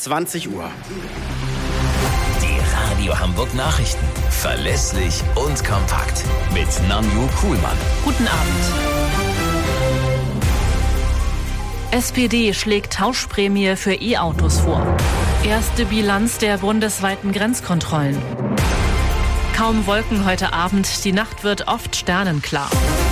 20 Uhr. Die Radio Hamburg Nachrichten. Verlässlich und kompakt. Mit Nanju Kuhlmann. Guten Abend. SPD schlägt Tauschprämie für E-Autos vor. Erste Bilanz der bundesweiten Grenzkontrollen. Kaum Wolken heute Abend, die Nacht wird oft sternenklar.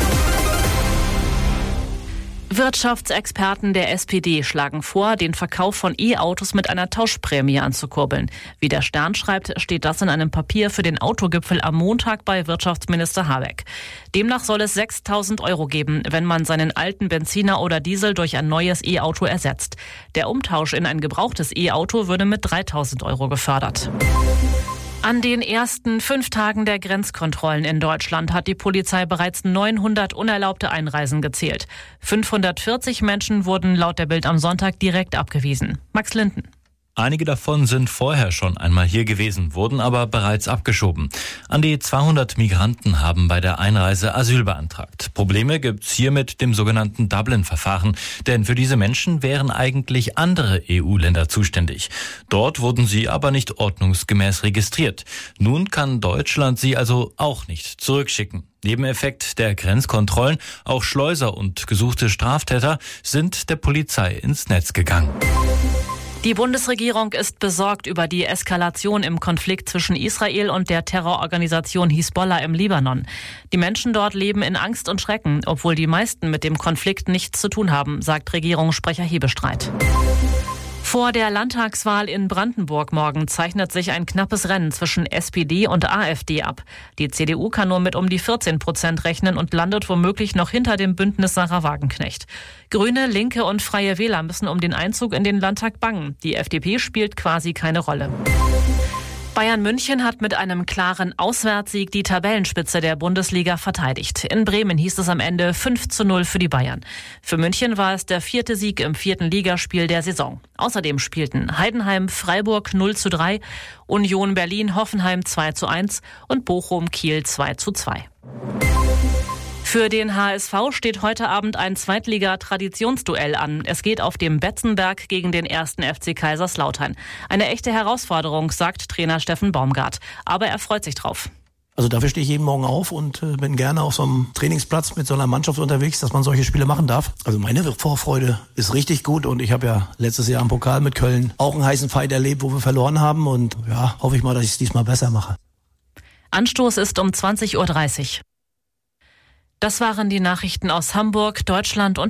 Wirtschaftsexperten der SPD schlagen vor, den Verkauf von E-Autos mit einer Tauschprämie anzukurbeln. Wie der Stern schreibt, steht das in einem Papier für den Autogipfel am Montag bei Wirtschaftsminister Habeck. Demnach soll es 6.000 € geben, wenn man seinen alten Benziner oder Diesel durch ein neues E-Auto ersetzt. Der Umtausch in ein gebrauchtes E-Auto würde mit 3.000 € gefördert. An den ersten 5 Tagen der Grenzkontrollen in Deutschland hat die Polizei bereits 900 unerlaubte Einreisen gezählt. 540 Menschen wurden laut der Bild am Sonntag direkt abgewiesen. Max Linden. Einige davon sind vorher schon einmal hier gewesen, wurden aber bereits abgeschoben. An die 200 Migranten haben bei der Einreise Asyl beantragt. Probleme gibt's hier mit dem sogenannten Dublin-Verfahren, denn für diese Menschen wären eigentlich andere EU-Länder zuständig. Dort wurden sie aber nicht ordnungsgemäß registriert. Nun kann Deutschland sie also auch nicht zurückschicken. Nebeneffekt der Grenzkontrollen, auch Schleuser und gesuchte Straftäter sind der Polizei ins Netz gegangen. Die Bundesregierung ist besorgt über die Eskalation im Konflikt zwischen Israel und der Terrororganisation Hisbollah im Libanon. Die Menschen dort leben in Angst und Schrecken, obwohl die meisten mit dem Konflikt nichts zu tun haben, sagt Regierungssprecher Hebestreit. Vor der Landtagswahl in Brandenburg morgen zeichnet sich ein knappes Rennen zwischen SPD und AfD ab. Die CDU kann nur mit um die 14% rechnen und landet womöglich noch hinter dem Bündnis Sarah Wagenknecht. Grüne, Linke und Freie Wähler müssen um den Einzug in den Landtag bangen. Die FDP spielt quasi keine Rolle. Bayern München hat mit einem klaren Auswärtssieg die Tabellenspitze der Bundesliga verteidigt. In Bremen hieß es am Ende 5:0 für die Bayern. Für München war es der 4. Sieg im 4. Ligaspiel der Saison. Außerdem spielten Heidenheim Freiburg 0:3, Union Berlin Hoffenheim 2:1 und Bochum Kiel 2:2. Für den HSV steht heute Abend ein Zweitliga-Traditionsduell an. Es geht auf dem Betzenberg gegen den 1. FC Kaiserslautern. Eine echte Herausforderung, sagt Trainer Steffen Baumgart. Aber er freut sich drauf. Also dafür stehe ich jeden Morgen auf und bin gerne auf so einem Trainingsplatz mit so einer Mannschaft unterwegs, dass man solche Spiele machen darf. Also meine Vorfreude ist richtig gut und ich habe ja letztes Jahr im Pokal mit Köln auch einen heißen Fight erlebt, wo wir verloren haben und ja, hoffe ich mal, dass ich es diesmal besser mache. Anstoß ist um 20:30 Uhr. Das waren die Nachrichten aus Hamburg, Deutschland und